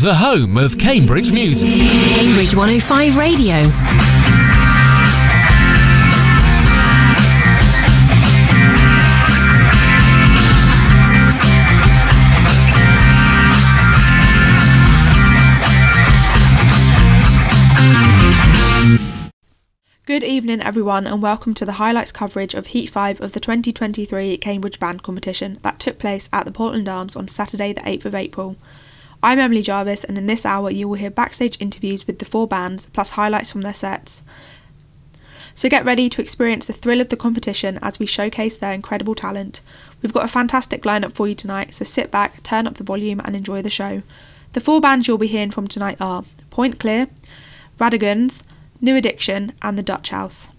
the home of Cambridge music. Cambridge 105 Radio. Good evening everyone and welcome to the highlights coverage of Heat 5 of the 2023 Cambridge Band Competition that took place at the Portland Arms on Saturday the 8th of April. I'm Emily Jarvis and in this hour you will hear backstage interviews with the four bands plus highlights from their sets. So get ready to experience the thrill of the competition as we showcase their incredible talent. We've got a fantastic lineup for you tonight, so sit back, turn up the volume and enjoy the show. The four bands you'll be hearing from tonight are Point Clear, Radigans, New Addiction and the Dutch House.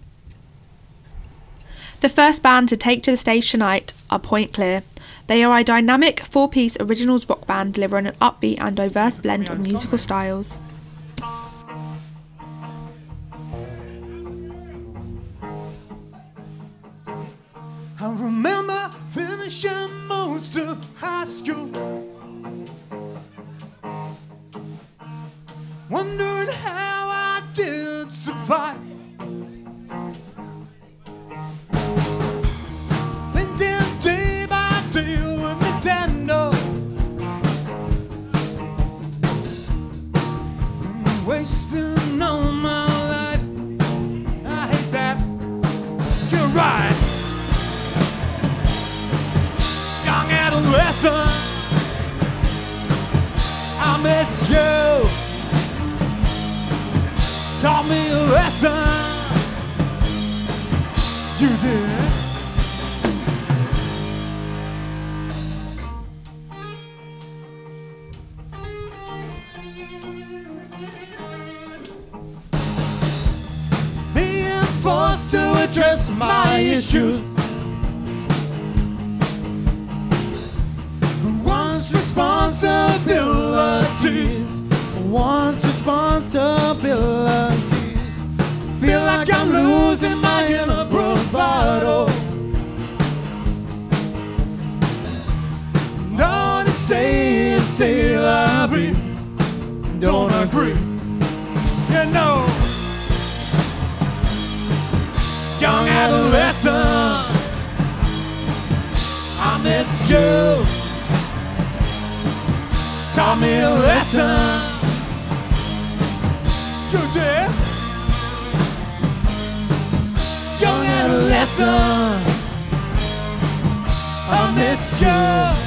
The first band to take to the stage tonight are Point Clear. They are a dynamic four-piece originals rock band delivering an upbeat and diverse blend of musical styles. I remember finishing most of high school, wondering how I did survive. Blending day by day with Nintendo, wasting all my life. I hate that. You're right. Young adolescent, I miss you. Taught me a lesson. You did. Being forced to address my issues. Who wants responsibilities? Wants responsibilities. Feel like I'm losing my inner bravado. Don't say la vie. Don't agree. You know, young adolescent, I miss you. Taught me a lesson. You did. Young adolescent, I miss you.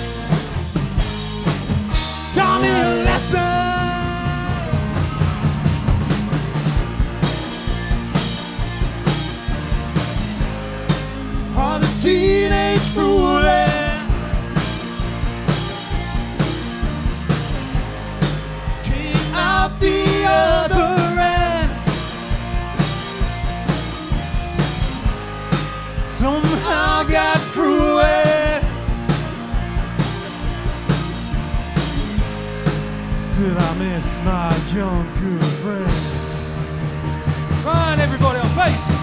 Taught me a lesson. On a teenage fooling, came out the other end. Somehow got through it. Still I miss my young good friend. Right, everybody on bass.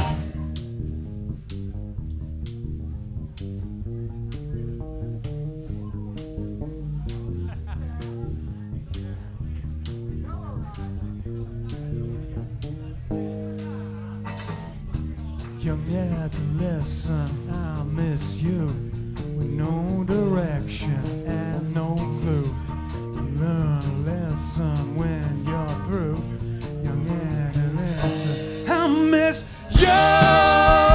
Young adolescent, I miss you. With no direction and no clue. Learn a lesson when you're through. Young adolescent, I miss you.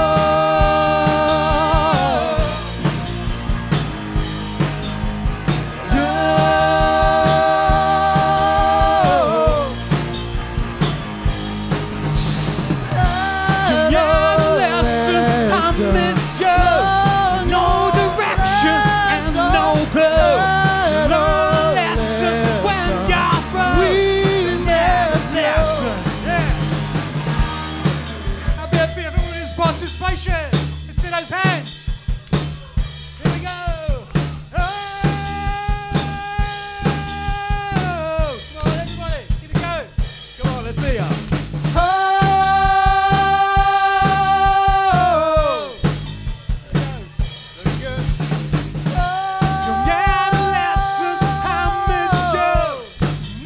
Let's see those hands. Here we go. Oh! Come on, everybody. Give it a go. Come on, let's see ya. Young adolescent, I miss you.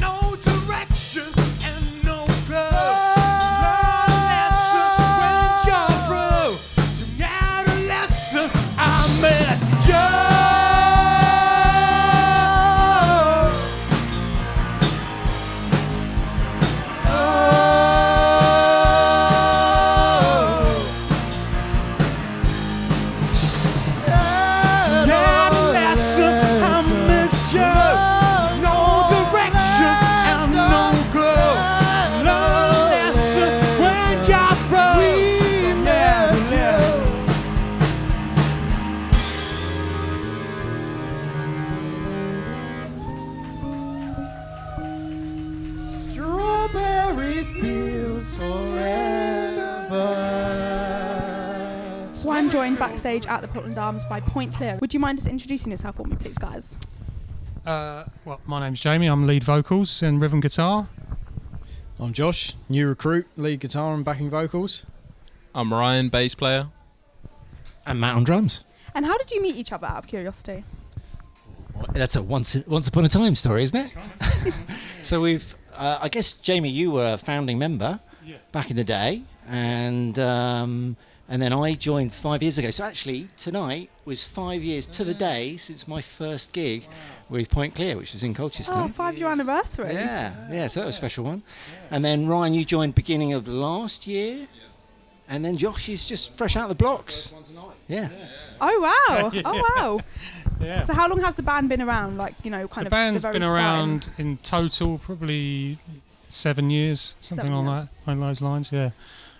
I'm joined backstage at the Portland Arms by Point Clear. Would you mind just introducing yourself for me, please, guys? Well, my name's Jamie. I'm lead vocals and rhythm guitar. I'm Josh, new recruit, lead guitar and backing vocals. I'm Ryan, bass player. And Matt on drums. And how did you meet each other, out of curiosity? Well, that's a once upon a time story, isn't it? So I guess, Jamie, you were a founding member back in the day, and then I joined 5 years ago. So actually, tonight was 5 years to the day since my first gig with Point Clear, which was in Colchester. Oh, 5-year anniversary. Yeah, so that was a special one. And then Ryan, you joined beginning of last year. And then Josh is just fresh out of the blocks. Yeah. Oh, wow. Oh, wow. Yeah. So how long has the band been around? The band's been around in total probably 7 years, something like that, along those lines, yeah.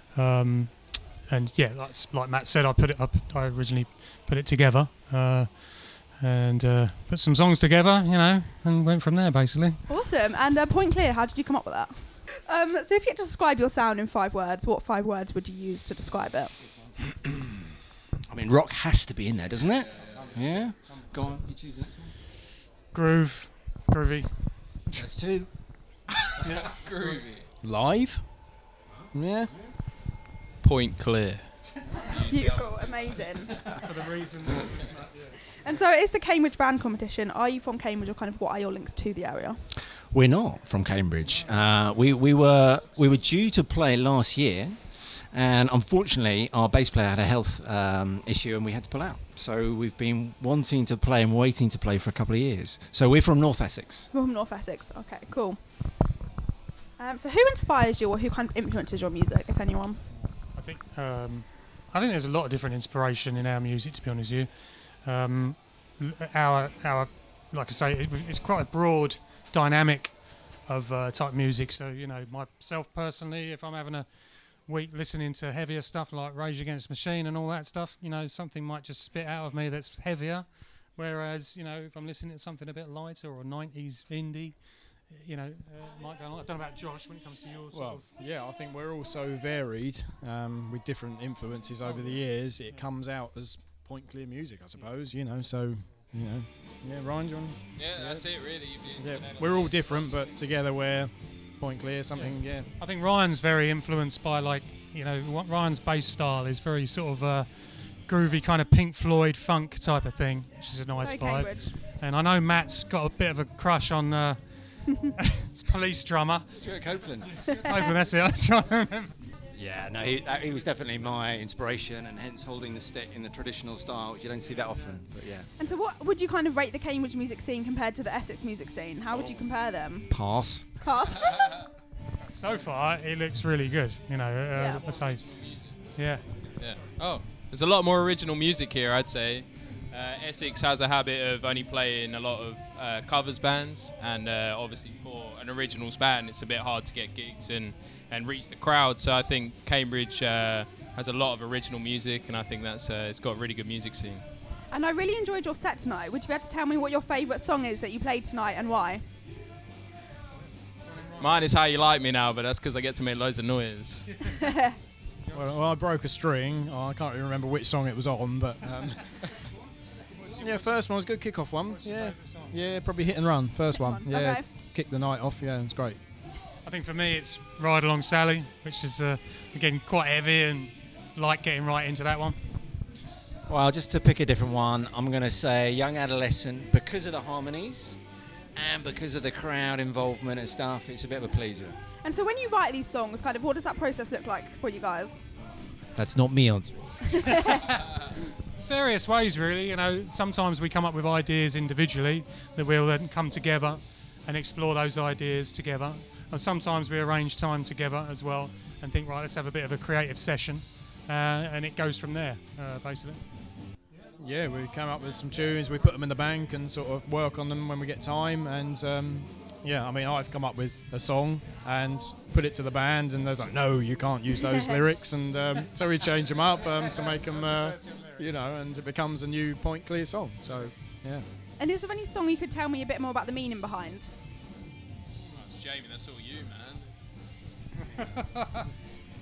And yeah, like Matt said, I originally put it together and put some songs together, and went from there, basically. Awesome. And Point Clear, how did you come up with that? So if you had to describe your sound in 5 words, what 5 words would you use to describe it? I mean, rock has to be in there, doesn't it? Yeah. Go on, you choose the next one. Groovy. That's 2. Yeah. Groovy. Live? Yeah. Point Clear. Beautiful, amazing. For the reason. And so it's the Cambridge Band Competition. Are you from Cambridge, or kind of what are your links to the area? We're not from Cambridge. We were due to play last year, and unfortunately our bass player had a health issue and we had to pull out. So we've been wanting to play and waiting to play for a couple of years. So we're from North Essex. From North Essex. Okay, cool. So who inspires you, or who kind of influences your music, if anyone? I think there's a lot of different inspiration in our music, to be honest with you. Our like I say, it's quite a broad dynamic of type music. So myself personally, if I'm having a week listening to heavier stuff like Rage Against the Machine and all that stuff, something might just spit out of me that's heavier. Whereas if I'm listening to something a bit lighter or 90s indie, might go on. I don't know about Josh when it comes to yours. Well, yeah, I think we're all so varied with different influences over the years. It comes out as Point Clear music, I suppose. So. Yeah, Ryan, do you want to? Yeah, that's it, really. We're all different, but together we're Point Clear, something, yeah. I think Ryan's very influenced by, Ryan's bass style is very sort of groovy, kind of Pink Floyd funk type of thing, which is a nice Very vibe. Cambridge. And I know Matt's got a bit of a crush on Police drummer. Stuart Copeland. Hopefully that's it. I was trying to remember. Yeah, no, he was definitely my inspiration, and hence holding the stick in the traditional style, which you don't see that often. But yeah. And so what would you kind of rate the Cambridge music scene compared to the Essex music scene? How would you compare them? Pass. Pass. So far, it looks really good. I say, yeah. Yeah. Oh, there's a lot more original music here, I'd say. Essex has a habit of only playing a lot of covers bands, and obviously for an originals band, it's a bit hard to get gigs and reach the crowd. So I think Cambridge has a lot of original music, and I think that's it's got a really good music scene. And I really enjoyed your set tonight. Would you be able to tell me what your favourite song is that you played tonight and why? Mine is How You Like Me Now, but that's because I get to make loads of noise. Well, I broke a string. I can't really remember which song it was on, but yeah, first one was a good kick-off one. Yeah, probably Hit and Run, first one. Yeah, okay. Kicked the night off. Yeah, it was great. I think for me it's Ride Along Sally, which is again quite heavy and like getting right into that one. Well, just to pick a different one, I'm going to say Young Adolescent, because of the harmonies and because of the crowd involvement and stuff. It's a bit of a pleaser. And so when you write these songs, kind of what does that process look like for you guys? That's not me answering. Various ways, really. Sometimes we come up with ideas individually that we'll then come together and explore those ideas together. And sometimes we arrange time together as well and think, right, let's have a bit of a creative session, and it goes from there, basically. Yeah, we came up with some tunes, we put them in the bank and sort of work on them when we get time. And I've come up with a song and put it to the band, and they're like, no, you can't use those lyrics. And so we change them up to make them, and it becomes a new Point Clear song. So, yeah. And is there any song you could tell me a bit more about the meaning behind? Jamie, that's all you, man.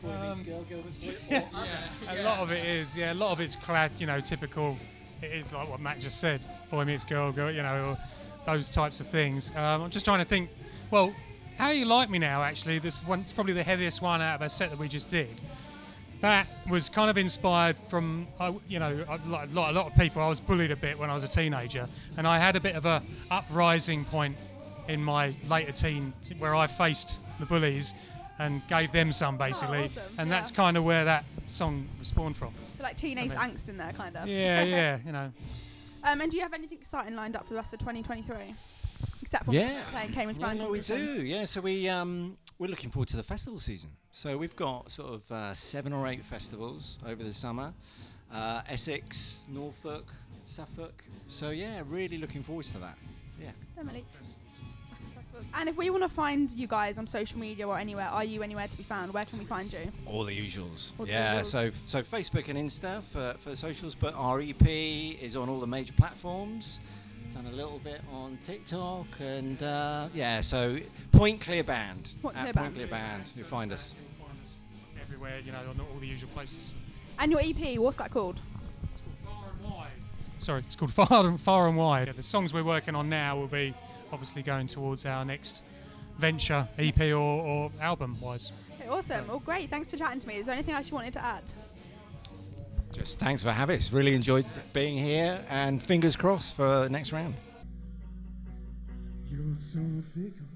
A lot of it is, a lot of it's clad, typical. It is like what Matt just said, boy meets girl, or those types of things. I'm just trying to think, well, How You Like Me Now, actually, this one's probably the heaviest one out of a set that we just did. That was kind of inspired from, like a lot of people, I was bullied a bit when I was a teenager, and I had a bit of a uprising point in my later teen where I faced the bullies and gave them some, basically. Oh, awesome. And Yeah. that's kind of where that song was spawned from. Like teenage angst in there, kind of. Yeah, And do you have anything exciting lined up for the rest of 2023? Except for playing Cambridge Band we Competition? do. Yeah, so we're looking forward to the festival season. So we've got sort of 7 or 8 festivals over the summer. Essex, Norfolk, Suffolk. So yeah, really looking forward to that. Yeah. Definitely. Festivals. And if we want to find you guys on social media or anywhere, are you anywhere to be found? Where can we find you? All the usuals. All the Yeah, usuals. so Facebook and Insta for the socials, but our EP is on all the major platforms. Done a little bit on TikTok and so Point Clear Band. Point At Clear Point Band. Clear Band, you'll find us. everywhere, on all the usual places. And your EP, what's that called? It's called Far and Wide. Sorry, it's called Far and Wide. The songs we're working on now will be obviously going towards our next venture, EP or album-wise. Okay, awesome. Well, great. Thanks for chatting to me. Is there anything else you wanted to add? Just thanks for having us. Really enjoyed being here, and fingers crossed for the next round. You're so fickle,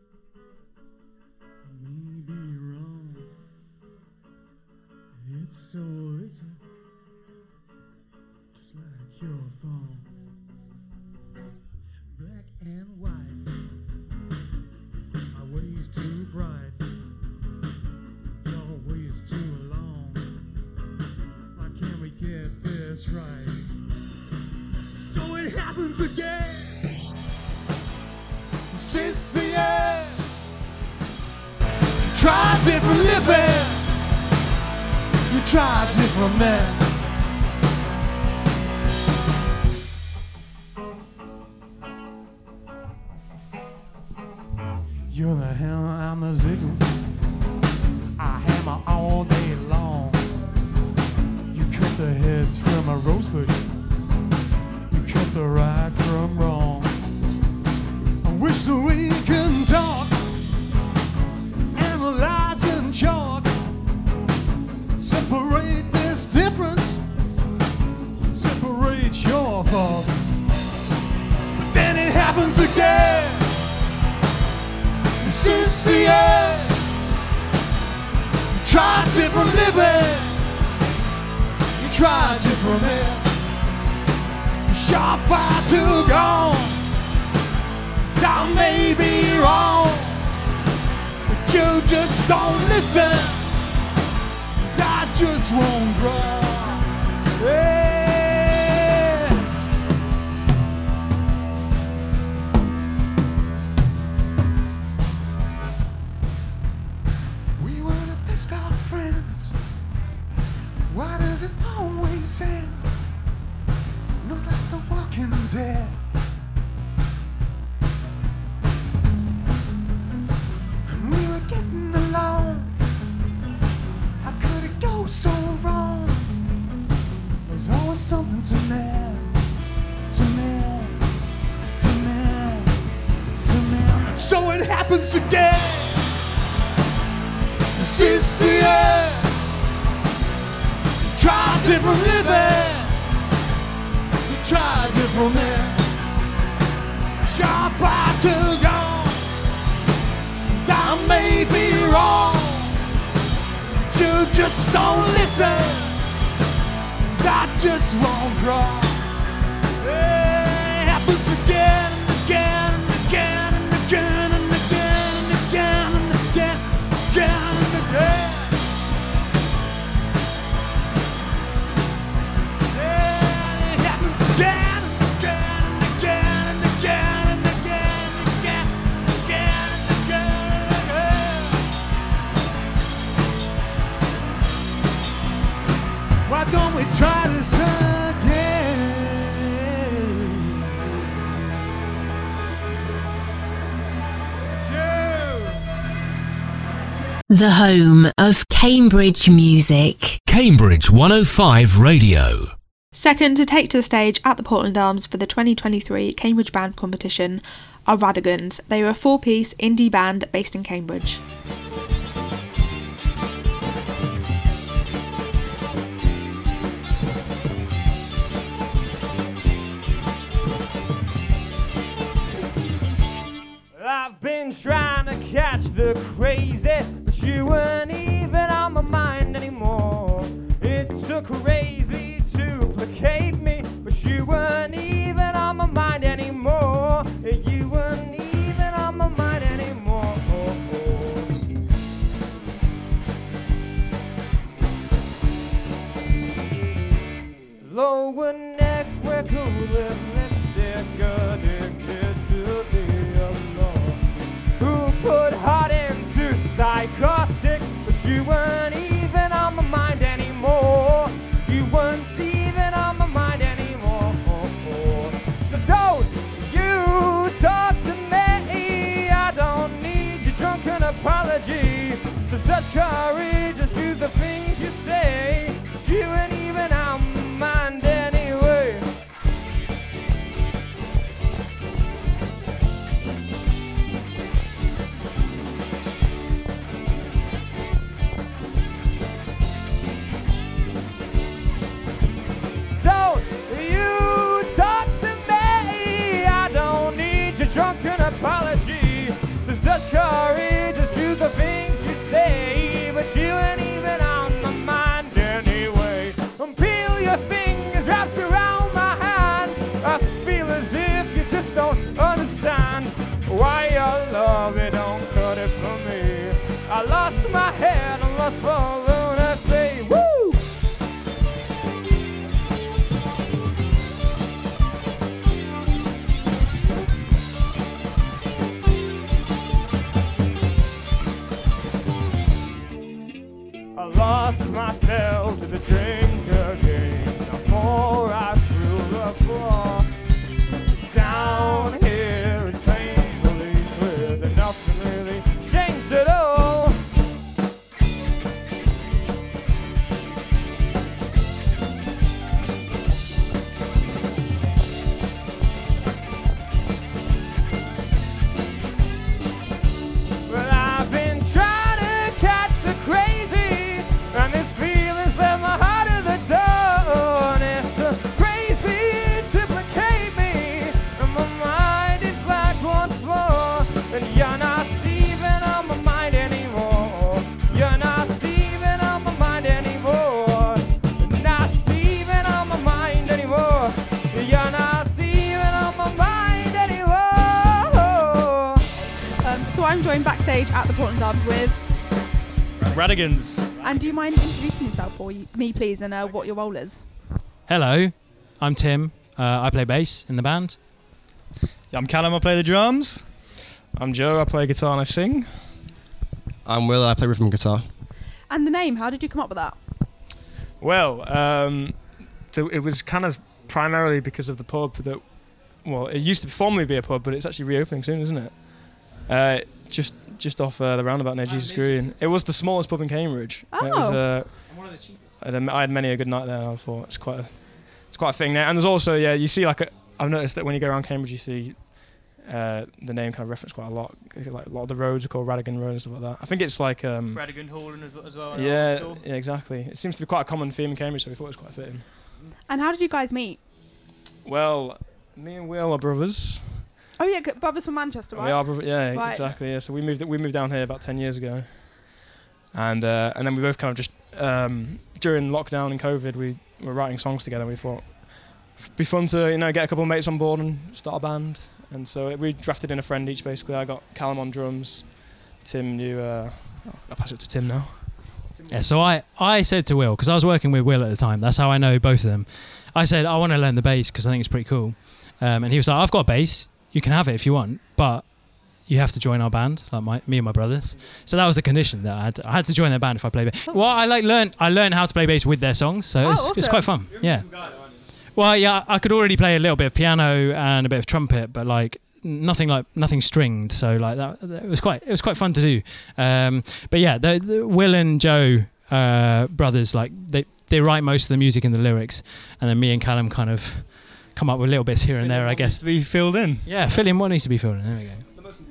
I may be wrong. It's so little, just like your phone. Black and white, my way's too bright, your way's too long. Why can't we get this right? So it happens again. Since the end, try different living. You try different men. You're the hammer, I'm the sickle. I hammer all day long. You cut the heads from a rose bush. You cut the right from wrong. I wish that we can talk, analyze and chalk, separate this difference, separate your fault. But then it happens again. Since the end, you try different living, you try different men. You shot fire too gone. I may be wrong, but you just don't listen. I just won't grow. Yeah. We were the best of friends. Why does it always end? Not like The Walking Dead. We were getting along. How could it go so wrong? There's always something to mend, to mend, to mend, to mend. So it happens again. Since the end, try different living, you try different men. Sharp fire to go. I may be wrong, but you just don't listen. I just won't grow. It happens again and again and again and again and again and again and again and again. Yeah, it happens again and again and again and again and again and again and again and again. Why don't we try this again? The home of Cambridge music. Cambridge 105 Radio. Second to take to the stage at the Portland Arms for the 2023 Cambridge Band Competition are Radigans. They are a 4-piece indie band based in Cambridge. I've been trying to catch the crazy, but you weren't even on my mind anymore. It's so crazy to placate me, but you weren't even on my mind anymore. You weren't even on my mind anymore. Lower neck freckled with lipstick, addicted to the allure. Who put heart into psychotic, but you weren't even on my mind anymore. You weren't even on my mind anymore. So don't you talk to me, I don't need your drunken apology. There's Dutch courage, just do the things you say, but you ain't even on my mind anyway. Don't you talk to me, I don't need your drunken apology. There's Dutch courage, just do the things you say, but you ain't even on my mind anyway. Peel your fingers wrapped around my hand, I feel as if you just don't understand why your love, it don't cut it for me. I lost my head and lost for lunacy. Woo! I lost myself to the drink again before I threw the floor. Down here it's painfully clear that nothing really changed at all. Well, I've been trying to catch the crazy, and this feeling's left my heart at the door. And it's crazy to placate me, and my mind is black once more. And you're not even on my mind anymore. You're not even on my mind anymore. Not even on my mind anymore. You're not even on my mind anymore. So I'm joined backstage at the Portland Arms with... Radigans. And do you mind introducing yourself for me, please, and what your role is? Hello, I'm Tim. I play bass in the band. I'm Callum, I play the drums. I'm Joe, I play guitar and I sing. I'm Will, I play rhythm guitar. And the name, how did you come up with that? Well, it was kind of primarily because of the pub that, well, it used to formerly be a pub, but it's actually reopening soon, isn't it? Just off the roundabout near Jesus Green. It was the smallest pub in Cambridge. Oh. It was, one of the cheapest. I had many a good night there. I thought it's quite a thing there. And there's also, yeah, you see I've noticed that when you go around Cambridge, you see the name kind of referenced quite a lot. Like a lot of the roads are called Radigan Road and stuff like that. I think it's like Radigan Hall as well. Yeah, exactly. It seems to be quite a common theme in Cambridge, so we thought it was quite fitting. And how did you guys meet? Well, me and Will are brothers. Oh yeah, brothers from Manchester, right? We are brothers, yeah, right. Exactly. Yeah, so we moved down here about 10 years ago, and then we both kind of just during lockdown and COVID, we were writing songs together. And we thought it'd be fun to get a couple of mates on board and start a band. And so we drafted in a friend each. Basically, I got Callum on drums. Tim, I'll pass it to Tim now. Yeah, so I said to Will, because I was working with Will at the time, that's how I know both of them. I said, I want to learn the bass because I think it's pretty cool. And he was like, I've got a bass, you can have it if you want, but you have to join our band, like me and my brothers. So that was the condition, that I had to join their band if I play bass. Well, I learned how to play bass with their songs, so it's quite fun. Yeah. Well, yeah, I could already play a little bit of piano and a bit of trumpet, but like nothing stringed. So like that it was quite fun to do. But yeah, the Will and Joe brothers, like they write most of the music and the lyrics, and then me and Callum kind of come up with little bits here and there, I guess. To be filled in. Yeah, fill in what needs to be filled in. There we go.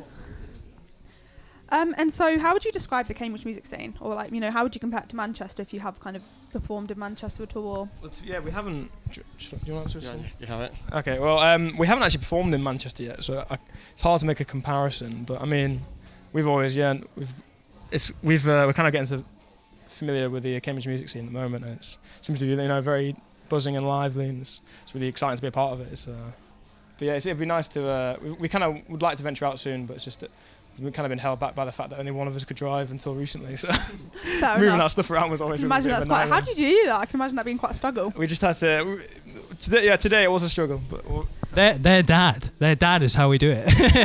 And so how would you describe the Cambridge music scene? Or like, how would you compare it to Manchester if you have kind of performed in Manchester at all? Yeah, we haven't. Do you want to answer? Yeah, you have it. Okay, well, we haven't actually performed in Manchester yet, so it's hard to make a comparison. But I mean, we're kind of getting familiar with the Cambridge music scene at the moment, and it seems to be very buzzing and lively, and it's really exciting to be a part of it. But yeah, it'd be nice to. We kind of would like to venture out soon, but it's just that we've kind of been held back by the fact that only one of us could drive until recently. So moving that stuff around was always. Imagine that's quite. How did you do that? I can imagine that being quite a struggle. We just had to. Today it was a struggle, but Their dad is how we do it.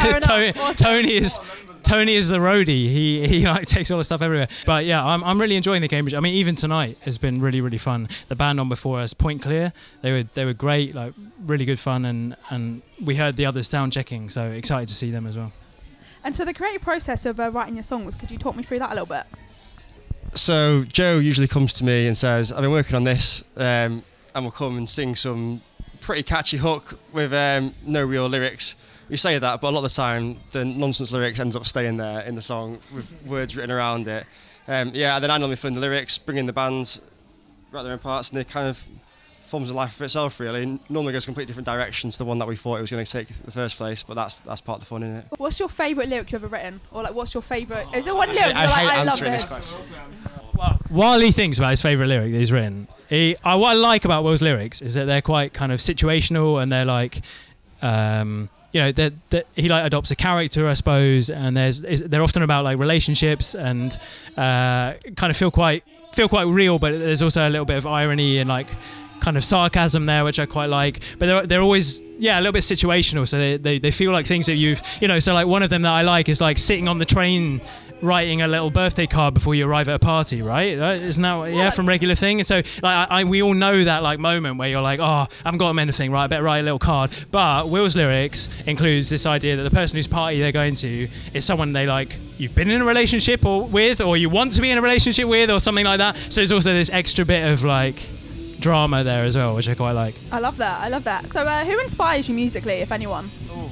Tony is the roadie. He like takes all the stuff everywhere. But yeah, I'm really enjoying the Cambridge. I mean, even tonight has been really, really fun. The band on before us, Point Clear, they were great, like really good fun, and we heard the others sound checking, so excited to see them as well. And so the creative process of writing your songs, could you talk me through that a little bit? So Joe usually comes to me and says, I've been working on this, and we'll come and sing some pretty catchy hook with no real lyrics. You say that, but a lot of the time the nonsense lyrics ends up staying there in the song with words written around it. And then I normally fill in the lyrics, bring in the band, write their own parts, and it kind of forms a life for itself, really. Normally goes completely different directions to the one that we thought it was going to take in the first place, but that's part of the fun, isn't it? What's your favourite lyric you've ever written? Or like, what's your favourite? Is there one lyric I love this? Well, while he thinks about his favourite lyric that he's written, what I like about Will's lyrics is that they're quite kind of situational, and they're like, that he like adopts a character, I suppose, and they're often about like relationships and kind of feel quite real, but there's also a little bit of irony and like kind of sarcasm there, which I quite like. But they're always a little bit situational, so they feel like things that you've so like one of them that I like is like sitting on the train writing a little birthday card before you arrive at a party, right? Isn't that from Regular Thing? And so like we all know that like moment where you're like, oh, I haven't got them anything, right? I better write a little card. But Will's lyrics includes this idea that the person whose party they're going to is someone they like you've been in a relationship with, or you want to be in a relationship with, or something like that. So there's also this extra bit of like drama there as well, which I quite like. I love that. So who inspires you musically, if anyone?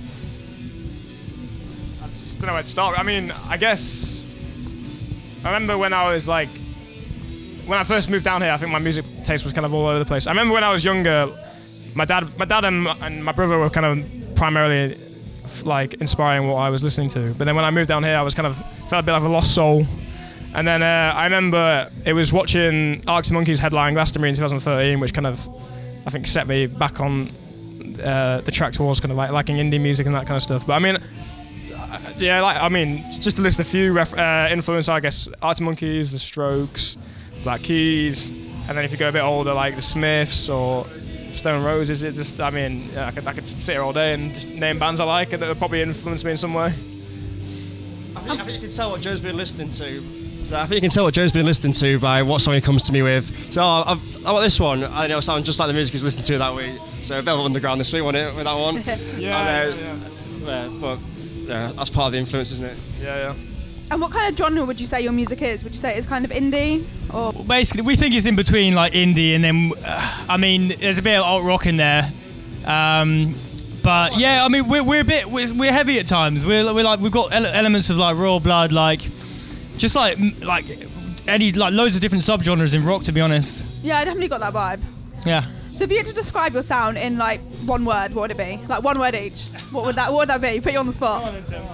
I just don't know where to start. I mean, I guess I remember when I first moved down here, I think my music taste was kind of all over the place. I remember when I was younger, my dad and my brother were kind of primarily like inspiring what I was listening to. But then when I moved down here, I was kind of felt a bit like a lost soul. And then I remember it was watching Arctic Monkeys headline Glastonbury in 2013, which kind of, I think, set me back on the track towards kind of like liking indie music and that kind of stuff. But I mean, just to list a few influences, I guess, Arctic Monkeys, The Strokes, Black Keys, and then if you go a bit older, like The Smiths or Stone Roses, I could sit here all day and just name bands I like that would probably influence me in some way. I think you can tell what Joe's been listening to. So I think you can tell what Joe's been listening to by what song he comes to me with. So I want this one. I know it sounds just like the music he's listening to that week. So Velvet Underground this week, wasn't it, with that one? But that's part of the influence, isn't it? Yeah. And what kind of genre would you say your music is? Would you say it's kind of indie, or? Well, basically, we think it's in between like indie and then, there's a bit of alt rock in there. But yeah, I mean, we're heavy at times. We're like we've got elements of like Royal Blood, like. Just like any loads of different subgenres in rock, to be honest. Yeah, I definitely got that vibe. Yeah. So if you had to describe your sound in like one word, what would it be? Like one word each. What would that be? Put you on the spot.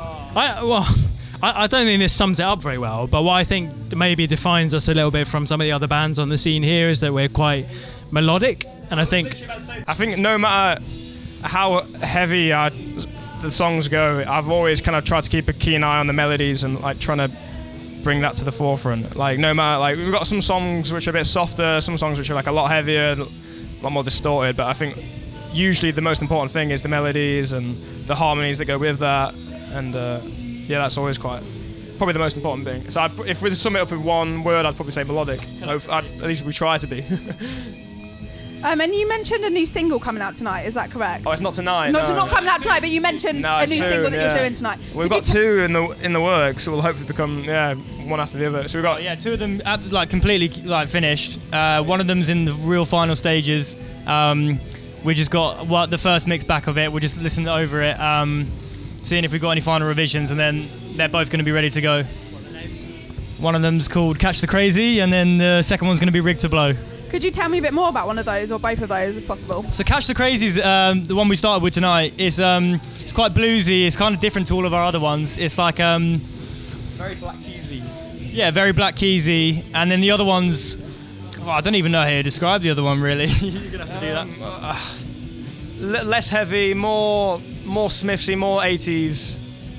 I don't think this sums it up very well, but what I think maybe defines us a little bit from some of the other bands on the scene here is that we're quite melodic, and I think no matter how heavy the songs go, I've always kind of tried to keep a keen eye on the melodies and like trying to bring that to the forefront. Like no matter, like we've got some songs which are a bit softer, some songs which are like a lot heavier, a lot more distorted, but I think usually the most important thing is the melodies and the harmonies that go with that, and that's always probably the most important thing. So if we sum it up in one word, I'd probably say melodic. At least we try to be. And you mentioned a new single coming out tonight. Is that correct? Oh, it's not tonight. Not no. coming out tonight, but you mentioned a new soon, single that you're doing tonight. We've got two in the works, so we'll hopefully become one after the other. So we've got two of them completely finished. One of them's in the real final stages. We just got the first mix back of it. We're just listening over it, seeing if we've got any final revisions, and then they're both going to be ready to go. One of them's called Catch the Crazy, and then the second one's going to be Rigged to Blow. Could you tell me a bit more about one of those, or both of those, if possible? So Catch the Crazy is the one we started with tonight. It's quite bluesy. It's kind of different to all of our other ones. It's like very Black Keysy. Yeah, very Black Keysy. And then the other ones, I don't even know how to describe the other one really. You're gonna have to do that. Less heavy, more Smithsy, more 80s.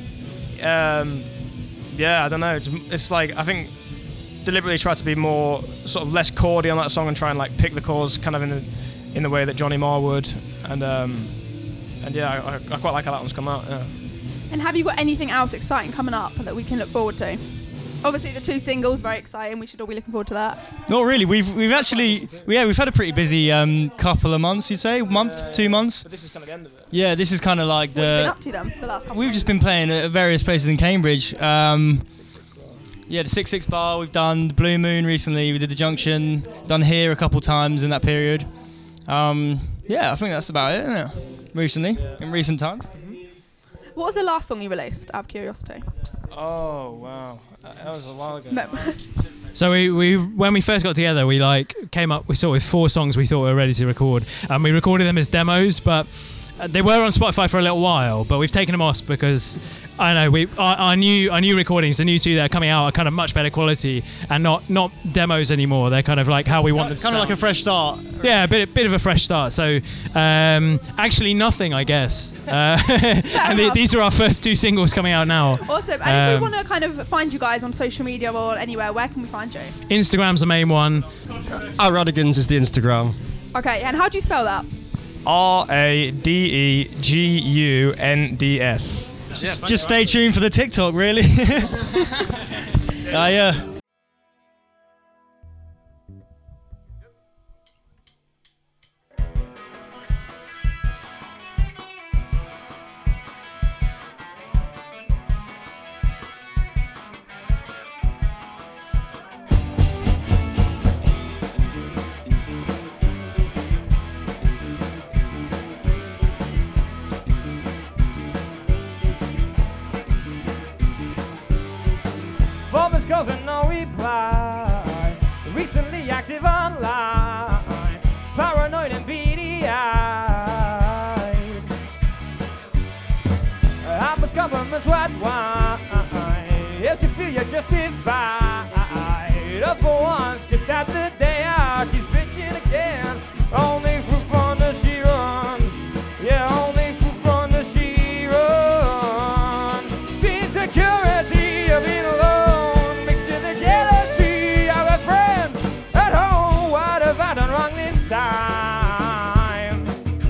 I don't know. It's like, I think deliberately try to be more sort of less chordy on that song and try and like pick the chords kind of in the way that Johnny Marr would, and I quite like how that one's come out. Yeah. And have you got anything else exciting coming up that we can look forward to? Obviously, the two singles, very exciting. We should all be looking forward to that. Not really. We've had a pretty busy couple of months. You'd say 2 months. But this is kind of the end of it. Yeah, this is kind of like what have you been up to then for the last couple? We've just been playing at various places in Cambridge. The 66 Bar we've done, the Blue Moon recently, we did the Junction, done here a couple times in that period. I think that's about it, isn't it? Recently, in recent times. What was the last song you released, out of curiosity? Oh, wow. That was a while ago. No. So we when we first got together, we came up with 4 songs we thought were ready to record, and we recorded them as demos, but they were on Spotify for a little while, but we've taken them off because I know our new recordings, the new 2 that are coming out, are kind of much better quality and not demos anymore. They're kind of like how we want them to kind of sound. like a fresh start. Yeah, a bit of a fresh start. So actually nothing, I guess. And these are our first 2 singles coming out now. Awesome. And if we want to kind of find you guys on social media or anywhere, where can we find you? Instagram's the main one. Our Radigans is the Instagram. Okay, and how do you spell that? RADEGUNDS. Just stay tuned for the TikTok, really. Yeah. Farmers calls and no reply. Recently active online. Paranoid and beady-eyed. Almost government's white wine. Yes, you feel you're justified. Up for once, just at the day out, she's bitching again. Only through thunder she runs. Yeah, only through thunder she runs. The insecurity of being alone mixed with the jealousy of her friends at home. What have I done wrong this time?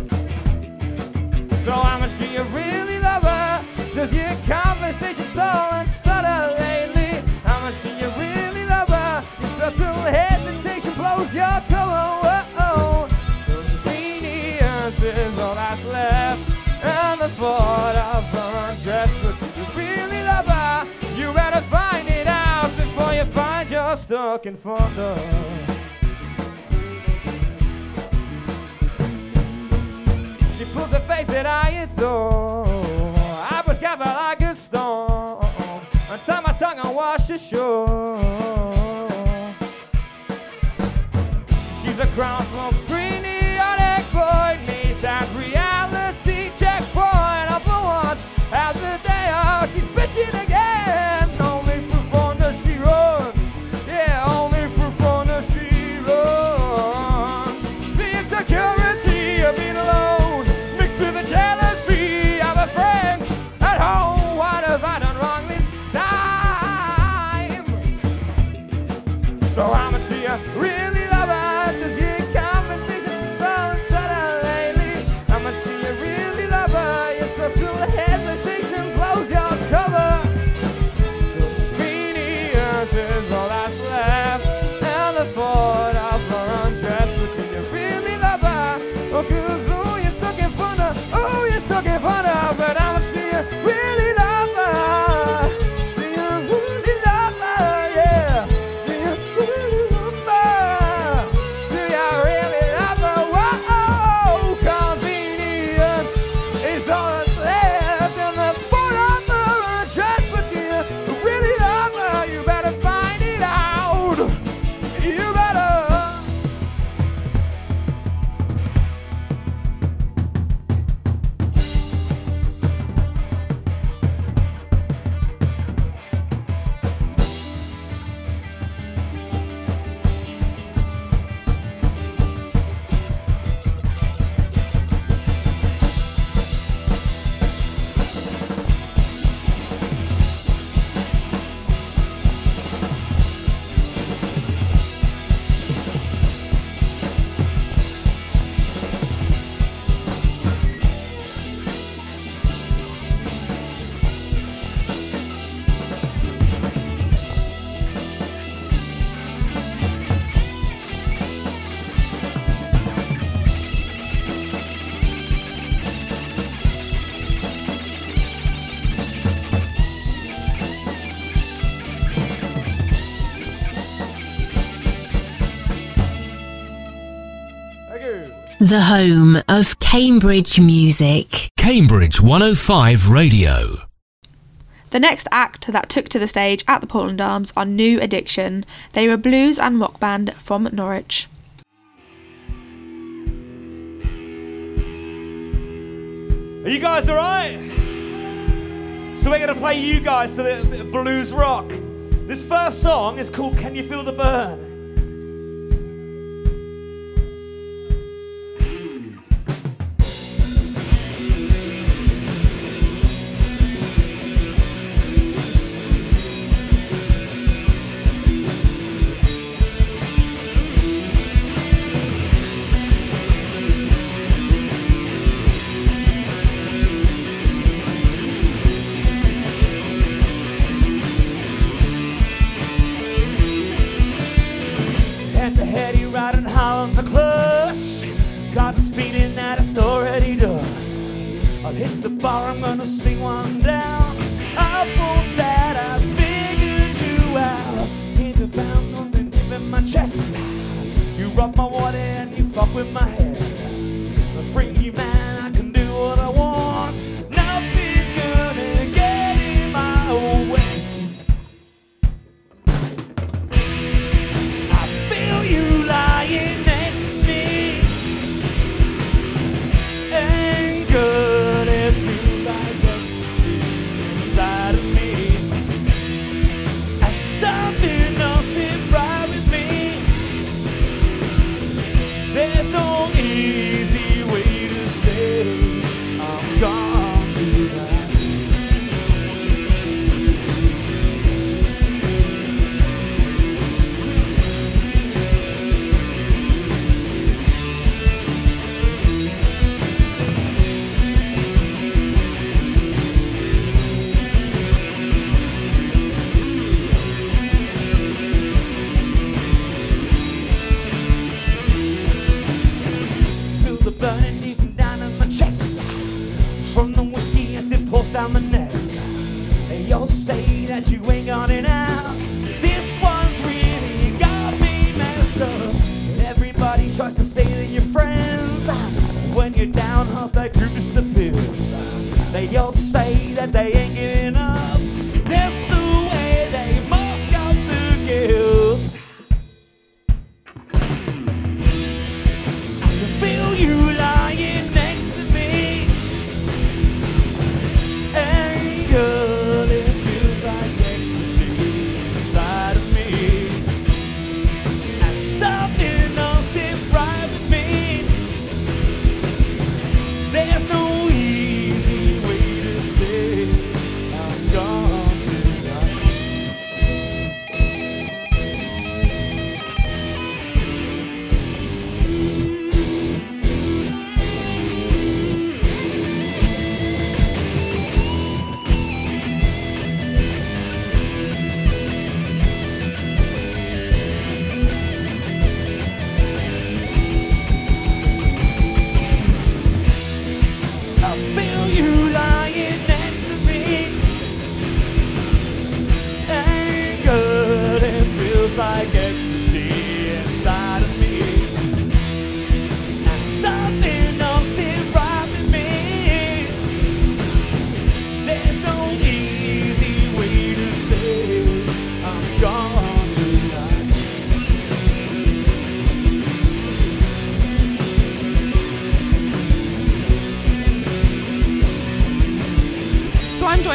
So how much do you really love her? Does your conversation stall and stutter lately? How much do you really love her? Your subtle hesitation blows your cover. Whoa, convenience is all that's left, and the thought of her undressed. But do you really love her? You better find it out before you find you're stuck in thunder. She pulls a face that I adore. I was gathered like a stone. Untie my tongue and wash ashore. She's a crown smoke screen, neotic void meets at reality checkpoint. Up for once, at the day out, she's bitching again. Only through thunder she runs. Yeah, only through thunder she runs. The insecurity of being alone mixed with the jealousy of her friends at home. What have I done wrong this time? So how much do you really love her? Does your conversation slow and stutter lately? How much do you really love her? Your subtle hesitation blows your cover. Convenience is all that's left, and the thought of her undressed. But do you really love her? making fun of, but I was still really love her. Do you really love her? Yeah. Do you really love her? Do you really love her? Whoa, convenience is all that's left in the phone number address. But do you really love her? You better find it out. You better. The home of Cambridge music. Cambridge 105 Radio. The next act that took to the stage at the Portland Arms are New Addiction. They were a blues and rock band from Norwich. Are you guys alright? So we're going to play you guys some bit of blues rock. This first song is called Can You Feel the Burn? There's a heady riding high on the clutch. Got this feeling that it's already done. I'll hit the bar, I'm gonna swing one down. I thought that I figured you out. Think I found nothing deep in my chest. You rub my water and you fuck with my head. I'm a freaky man, I can do what I want. Nothing's gonna get in my way. You lying next to me, ain't good. It feels like ecstasy inside of me, and something else ain't right with me. There's no easy way to say I'm gone tonight. Burning deep down in my chest, from the whiskey as it pours down my neck. You'll say that you ain't got it out. This one's really got me messed up. Everybody tries to say that you're friends. When you're down, half that group disappears. They all say that they ain't giving up. That's the way they must got the guilt. Feel you lying next to me, ain't good. It feels like ecstasy inside of me, and something else ain't right with me.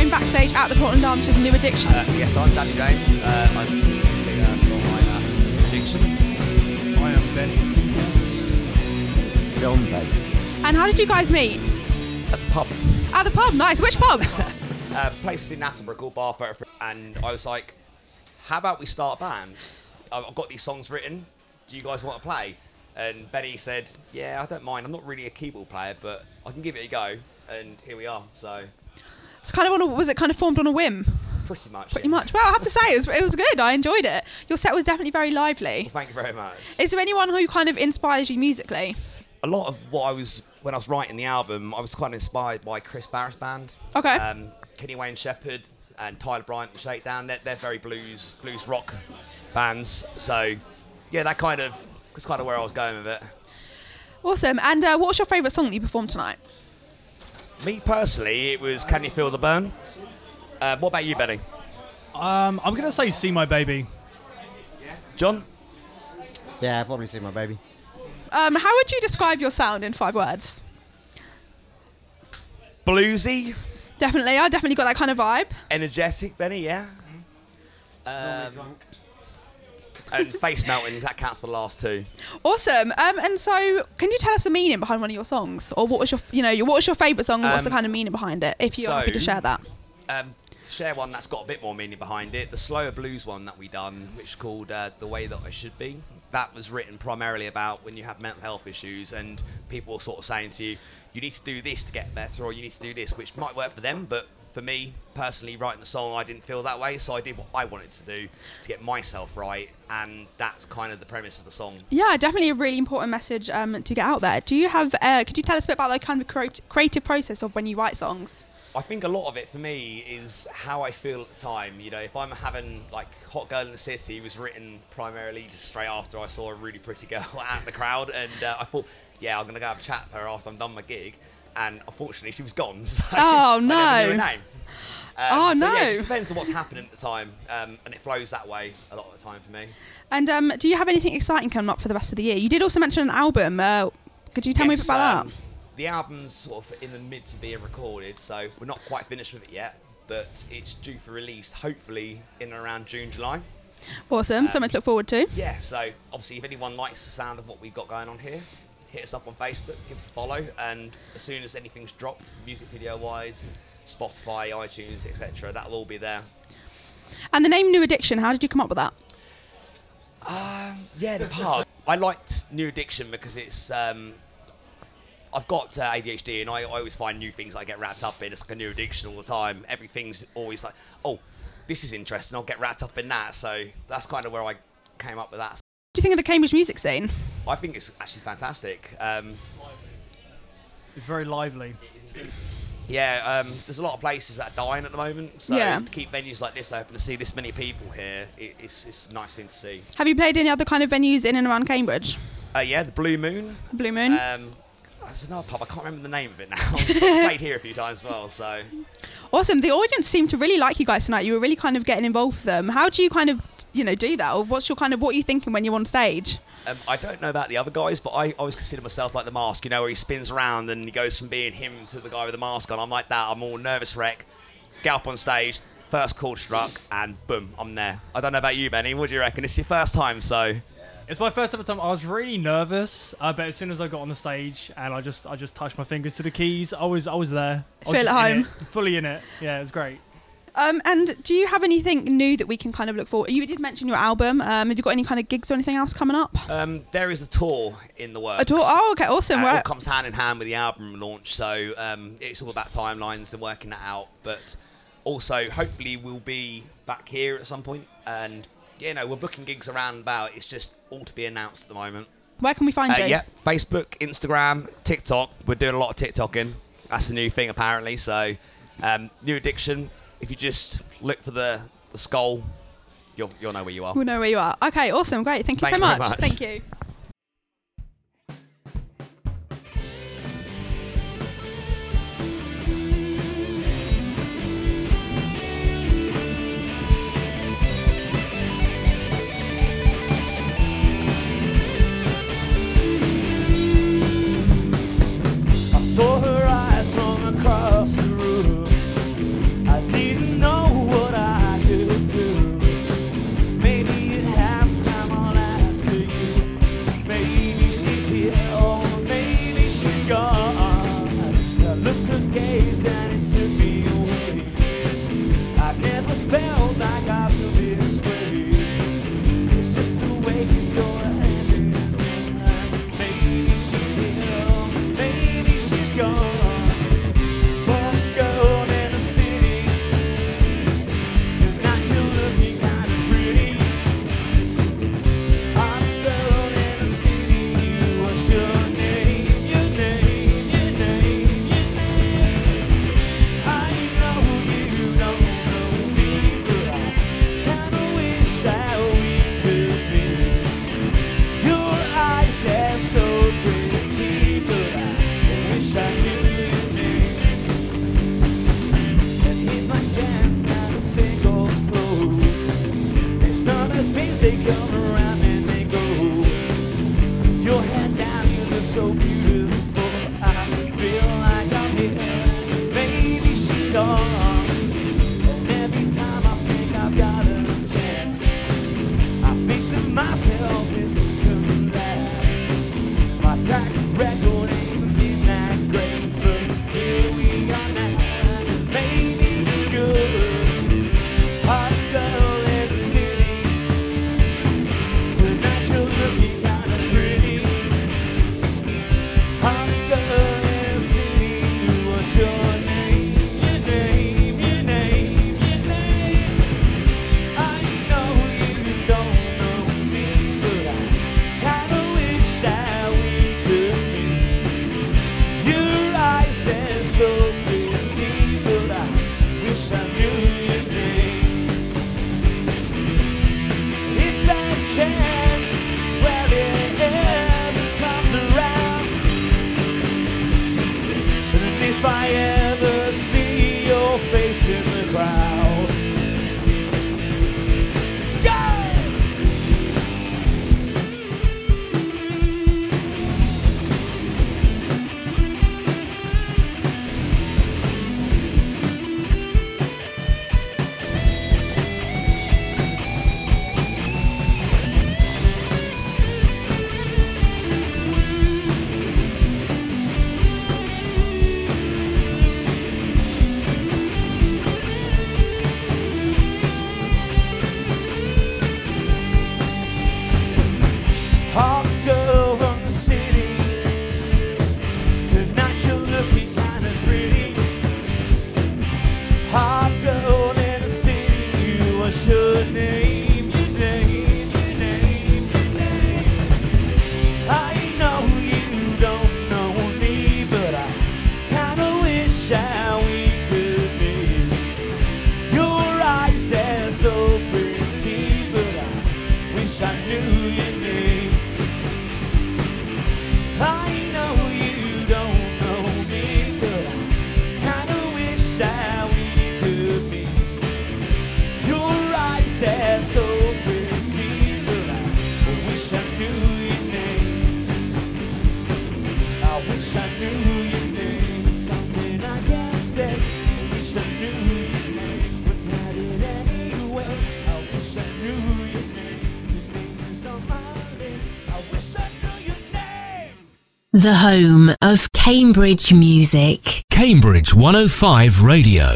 I'm backstage at the Portland Arms with New Addictions. Yes, I'm Danny James. I'm the singer, songwriter, Addiction. I am Ben. Film bass. And how did you guys meet? At the pub. At the pub, nice. Which pub? Place in Attleborough called Bar 33. And I was like, how about we start a band? I've got these songs written. Do you guys want to play? And Benny said, yeah, I don't mind. I'm not really a keyboard player, but I can give it a go. And here we are. So It's kind of was it kind of formed on a whim? pretty much. Pretty much. Well, I have to say, it was good. I enjoyed it. Your set was definitely very lively. Well, thank you very much. Is there anyone who kind of inspires you musically? A lot of what when I was writing the album, I was quite inspired by Chris Barris Band. Okay. Kenny Wayne Shepherd and Tyler Bryant and Shakedown. They're very blues rock bands. So yeah, that's kind of where I was going with it. Awesome. And what was your favourite song that you performed tonight? Me personally, it was Can You Feel the Burn? What about you, Benny? I'm going to say See My Baby. John? Yeah, probably See My Baby. How would you describe your sound in 5 words? Bluesy. Definitely. I definitely got that kind of vibe. Energetic, Benny, yeah. And face melting, that counts for the last 2. Awesome. And so, can you tell us the meaning behind one of your songs, or what was your favourite song, and what's the kind of meaning behind it? If you're happy to share that. Share one that's got a bit more meaning behind it. The slower blues one that we done, which is called The Way That I Should Be. That was written primarily about when you have mental health issues and people are sort of saying to you, you need to do this to get better, or you need to do this, which might work for them, but for me, personally, writing the song, I didn't feel that way, so I did what I wanted to do to get myself right, and that's kind of the premise of the song. Yeah, definitely a really important message to get out there. Do you have? Could you tell us a bit about the kind of creative process of when you write songs? I think a lot of it for me is how I feel at the time. You know, if I'm having like Hot Girl in the City was written primarily just straight after I saw a really pretty girl out in the crowd, and I thought, yeah, I'm going to go have a chat with her after I'm done my gig. And unfortunately, she was gone. So oh, no. I never knew her name. Oh, so, no. Yeah, it just depends on what's happening at the time. And it flows that way a lot of the time for me. And do you have anything exciting coming up for the rest of the year? You did also mention an album. Could you tell me a bit about that? The album's sort of in the midst of being recorded, so we're not quite finished with it yet. But it's due for release, hopefully, in around June, July. Awesome. Something to look forward to. Yeah, so obviously if anyone likes the sound of what we've got going on here, hit us up on Facebook, give us a follow, and as soon as anything's dropped, music video wise, Spotify, iTunes, etc., that'll all be there. And the name New Addiction, how did you come up with that? Yeah, the pub. I liked New Addiction because it's I've got ADHD, and I always find new things I get wrapped up in. It's like a new addiction all the time. Everything's always like, oh, this is interesting, I'll get wrapped up in that. So that's kind of where I came up with that. What do you think of the Cambridge music scene? I think it's actually fantastic. It's very lively. Yeah, there's a lot of places that are dying at the moment, so Yeah. to keep venues like this open, to see this many people here, it's a nice thing to see. Have you played any other kind of venues in and around Cambridge? Yeah, the Blue Moon. The Blue Moon? There's another pub, I can't remember the name of it now. I've played here a few times as well, so... Awesome. The audience seemed to really like you guys tonight. You were really kind of getting involved with them. How do you kind of, do that? Or what's your kind of, what are you thinking when you're on stage? I don't know about the other guys, but I always consider myself like the mask, where he spins around and he goes from being him to the guy with the mask on. I'm like that. I'm all nervous wreck, get up on stage, first chord struck, and boom, I'm there. I don't know about you, Benny. What do you reckon? It's your first time, so... It's my first ever time. I was really nervous, but as soon as I got on the stage and I just touched my fingers to the keys, I was there. I was Feel at home. Fully in it. Yeah, it was great. And do you have anything new that we can kind of look forward? You did mention your album. Have you got any kind of gigs or anything else coming up? There is a tour in the works. A tour? Oh, okay, awesome. It all comes hand in hand with the album launch, so it's all about timelines and working that out. But also, hopefully, we'll be back here at some point, and we're booking gigs around about. It's just all to be announced at the moment. Where can we find you? Yeah, Facebook, Instagram, TikTok. We're doing a lot of TikToking. That's a new thing, apparently. So, New Addiction. If you just look for the skull, you'll know where you are. We'll know where you are. Okay, awesome, great. Thank you so much. Thank you. I saw her eyes from across the room. I need they come around and they go. With your head down, you look so beautiful. I feel like I'm here. Maybe she's on. And every time I think I've got a chance, I think to myself, it's gonna last. My track record ain't been that great, but here we are now. Maybe it's good. Hot girl in the city. Tonight you're looking kinda pretty. Hot girl in the city. What's your name? Your name, your name, your name. I know you don't know me, but I kinda wish that we could meet. Your eyes are so pretty, but I wish I knew your name. If that chance, well, it ever comes around, and if I ever see your face in the crowd, let's go! Hot girl from the city. Tonight you're looking kinda pretty. Hot girl in the city. What's your name? Your name, your name, your name. I know you don't know me, but I kinda wish that we could meet. Your eyes are so pretty, but I wish I knew your name. I know you don't know me, but I kinda wish that we could meet. Your eyes are so pretty, but I wish I knew your name. I wish I knew your name. It's something I can't say. I wish I knew your name, but not it anyway. I wish I knew your name. Your name is on my list. I wish I knew your name. The home of Cambridge music. Cambridge 105 Radio.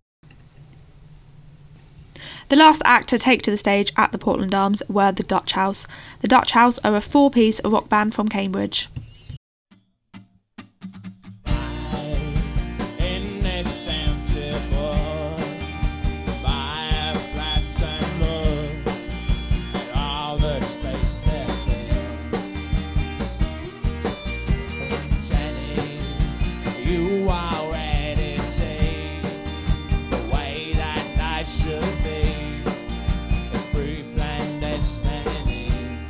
The last act to take to the stage at the Portland Arms were the Dutch House. The Dutch House are a 4-piece rock band from Cambridge. In this empty bar, by a flat and look at all the space there. Jenny, you already see the way that life should be. It's pre-planned destiny.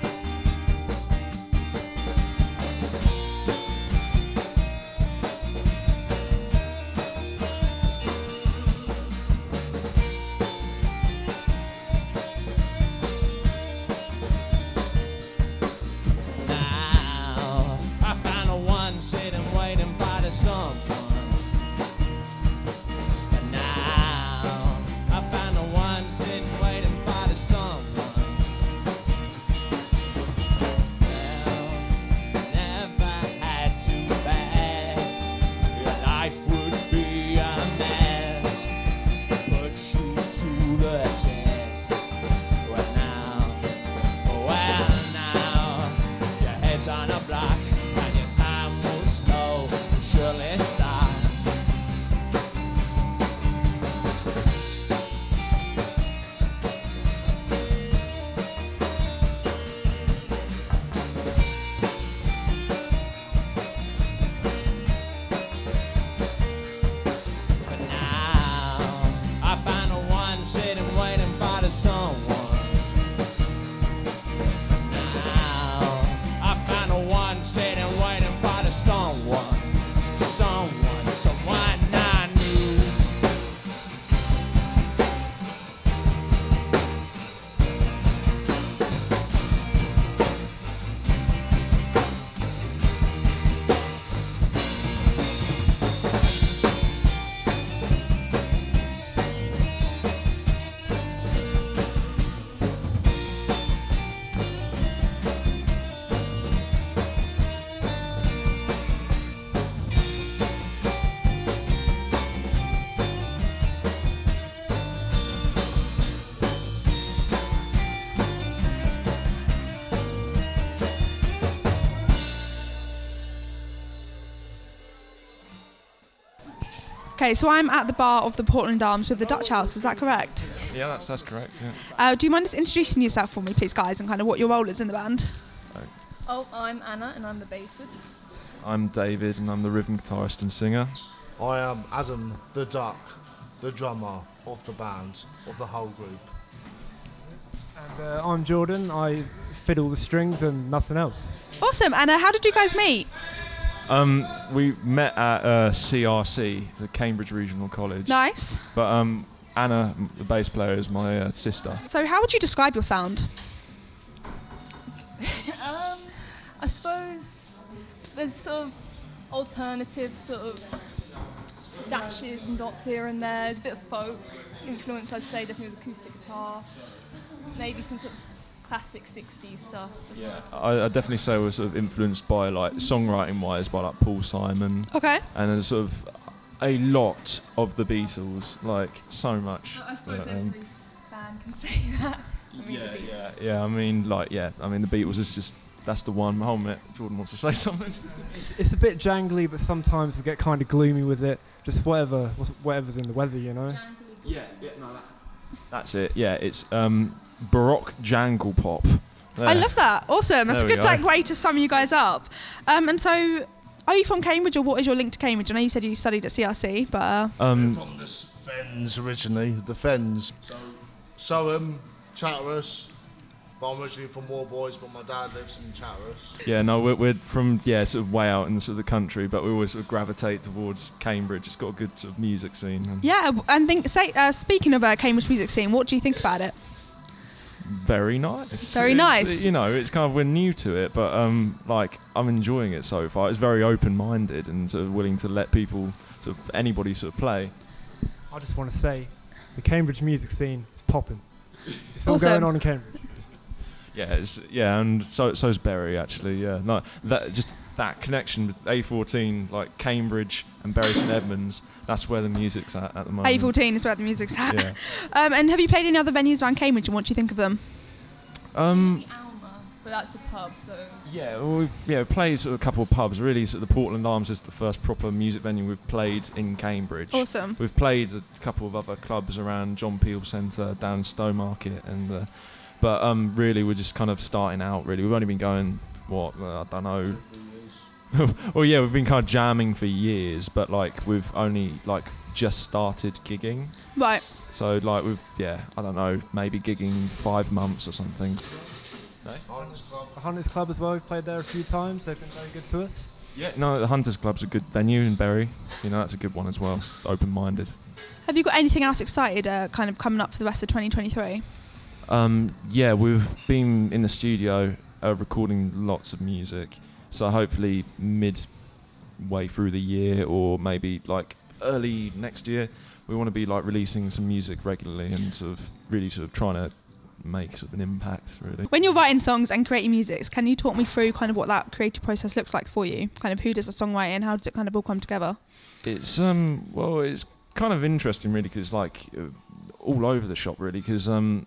Now I found a one sitting waiting by the someone. And now I found a one sitting waiting by the someone. Well, never had too bad. Your life would be a mess. Put you to the test. Well now, your head's on a block and your time will slow, surely stop. But now I find a one sitting waiting by the someone. Now I find a one sitting Okay, so I'm at the bar of the Portland Arms with the Dutch House, is that correct? Yeah, that's correct, yeah. Do you mind just introducing yourself for me, please, guys, and kind of what your role is in the band? Oh, I'm Anna and I'm the bassist. I'm David and I'm the rhythm guitarist and singer. I am Adam the Duck, the drummer of the band, of the whole group. And I'm Jordan, I fiddle the strings and nothing else. Awesome, Anna, how did you guys meet? We met at CRC, the Cambridge Regional College. Nice. But Anna, the bass player, is my sister. So how would you describe your sound? I suppose there's sort of alternative sort of dashes and dots here and there. There's a bit of folk influence, I'd say, definitely with acoustic guitar. Maybe some sort of classic 60s stuff as well. I definitely say we're sort of influenced by, like, songwriting-wise, by like Paul Simon. Okay. And there's sort of a lot of the Beatles, like so much. I suppose every band can say that. I mean, Yeah. I mean, the Beatles is just, that's the one. Hold on a minute, Jordan wants to say something. It's a bit jangly, but sometimes we get kind of gloomy with it. Just whatever's in the weather, you know. That's it. Yeah, it's Baroque jangle pop. There. I love that. Awesome. That's There a we good go. way to sum you guys up. And so, are you from Cambridge, or what is your link to Cambridge? I know you said you studied at CRC, but... We're from the Fens originally, the Fens. So, Soham, Chatteris. But I'm originally from Warboys, but my dad lives in Chatteris. Yeah, no, we're from sort of way out in the sort of the country, but we always sort of gravitate towards Cambridge. It's got a good sort of music scene. And Yeah, and speaking of Cambridge music scene, what do you think about it? very nice. Very nice. You know, it's kind of, we're new to it, but I'm enjoying it so far. It's very open-minded and sort of willing to let people, anybody sort of play. I just want to say, the Cambridge music scene is popping. It's all Awesome. going on in Cambridge. Yeah, and so's Bury actually. Yeah, no, that connection with A14, like Cambridge and Bury St Edmunds. That's where the music's at the moment. A14 is where the music's at. Yeah. And have you played any other venues around Cambridge, and what do you think of them? Alma, but that's a pub, so... Yeah, well, we've played sort of a couple of pubs. Really, sort of the Portland Arms is the first proper music venue we've played in Cambridge. Awesome. We've played a couple of other clubs around John Peel Centre, down Stowmarket, and but really we're just kind of starting out. Really, we've only been going I don't know. Well, yeah, we've been kind of jamming for years, but we've only just started gigging. Right. So I don't know, maybe gigging 5 months or something. No? Hunters Club as well, we've played there a few times. They've been very good to us. Yeah, no, the Hunters Club's a good venue in Bury. You know, that's a good one as well. Open-minded. Have you got anything else excited kind of coming up for the rest of 2023? Yeah, we've been in the studio recording lots of music. So hopefully midway through the year, or maybe early next year, we want to be releasing some music regularly and really trying to make an impact, really. When you're writing songs and creating music, can you talk me through kind of what that creative process looks like for you? Kind of who does the songwriting and how does it kind of all come together? It's it's kind of interesting, really, because all over the shop, really, because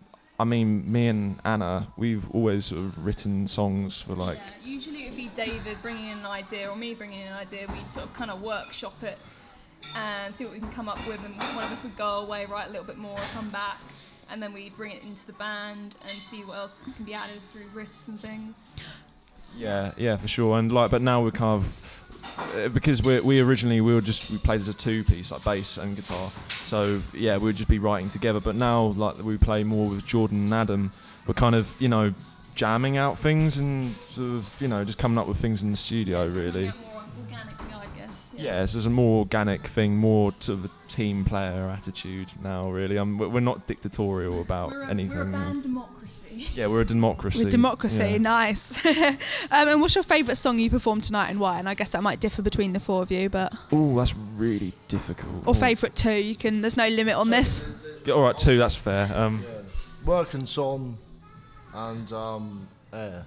me and Anna, we've always written songs for Yeah, usually it would be David bringing in an idea or me bringing in an idea. We'd sort of kind of workshop it and see what we can come up with, and one of us would go away, write a little bit more, come back, and then we'd bring it into the band and see what else can be added through riffs and things. Yeah, for sure. And but now we're kind of, because we originally we played as a two-piece, bass and guitar. So yeah, we'd just be writing together. But now we play more with Jordan and Adam. We're kind of jamming out things and just coming up with things in the studio, really. More organically, I guess. Yeah, so it's a more organic thing, more sort of a team player attitude now, really. We're not dictatorial about anything. We're a band democracy. Yeah, we're a democracy. With democracy, yeah. Nice. And what's your favourite song you performed tonight and why? And I guess that might differ between the four of you, but... Oh, that's really difficult. Or favourite two, there's no limit on this. Yeah, all right, two, that's fair. Working Song and Air.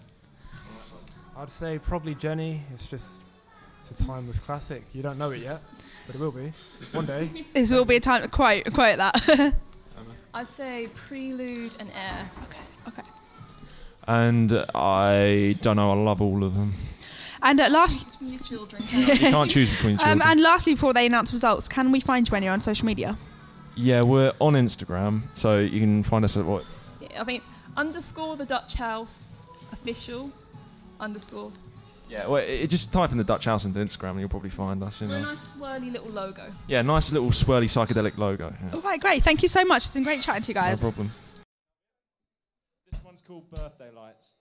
I'd say probably Jenny. It's a timeless classic. You don't know it yet, but it will be one day. This will be a time to quote that. I'd say Prelude and Air. Okay. And I don't know, I love all of them. And last, Between your children. You can't choose between children. and lastly, before they announce results, can we find you anywhere on social media? Yeah, we're on Instagram, so you can find us at what? Yeah, I think it's _ the Dutch House official _ Yeah, well, just type in the Dutch House into Instagram and you'll probably find us. A nice swirly little logo. Yeah, nice little swirly psychedelic logo. Yeah. All right, great. Thank you so much. It's been great chatting to you guys. No problem. This one's called Birthday Lights.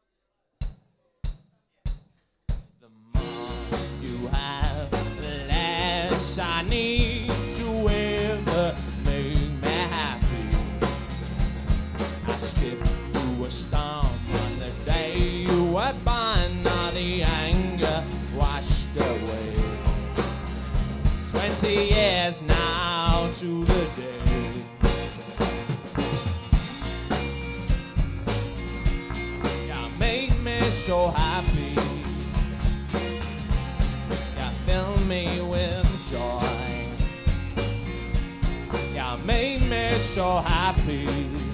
You have the less I need to ever make me happy. I skipped through a storm on the day you were born. Now the anger washed away. 20 years now to the day. You made me so happy. Fill me with joy. You made me so happy.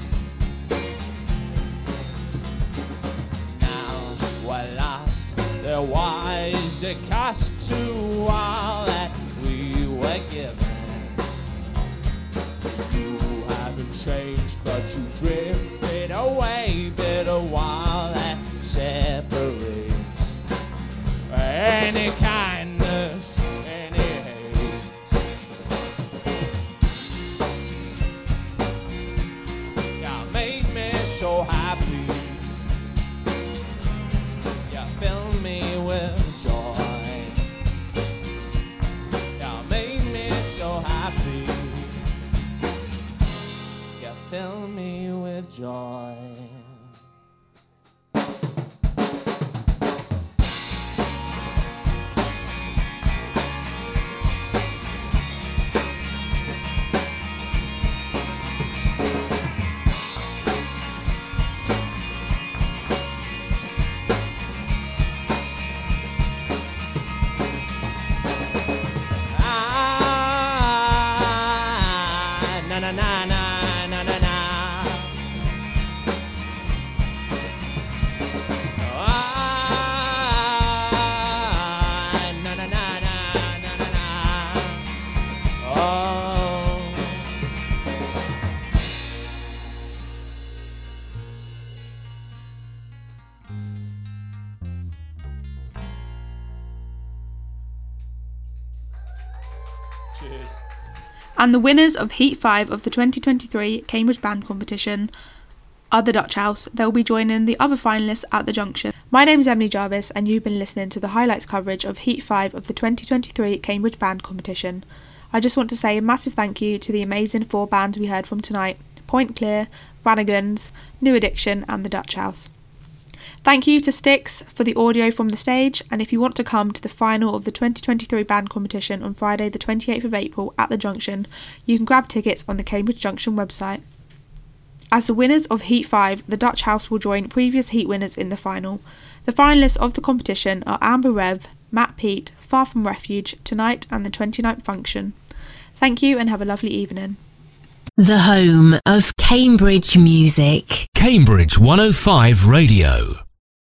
Now we're lost. There was a cost to all that we were given. You haven't changed, but you drifted away. Bitter wall that separates any kindness, any hate. You made me so happy. You fill me with joy. You made me so happy. You fill me with joy. Cheers. And the winners of Heat 5 of the 2023 Cambridge Band Competition are the Dutch House. They'll be joining the other finalists at the Junction. My name is Emily Jarvis and you've been listening to the highlights coverage of Heat 5 of the 2023 Cambridge Band Competition. I just want to say a massive thank you to the amazing 4 bands we heard from tonight: Point Clear, Brannigan's, New Addiction and the Dutch House. Thank you to Styx for the audio from the stage, and if you want to come to the final of the 2023 band competition on Friday the 28th of April at the Junction, you can grab tickets on the Cambridge Junction website. As the winners of Heat 5, the Dutch House will join previous Heat winners in the final. The finalists of the competition are Amber Rev, Matt Pete, Far From Refuge, Tonight and the 29th Function. Thank you and have a lovely evening. The home of Cambridge music. Cambridge 105 Radio.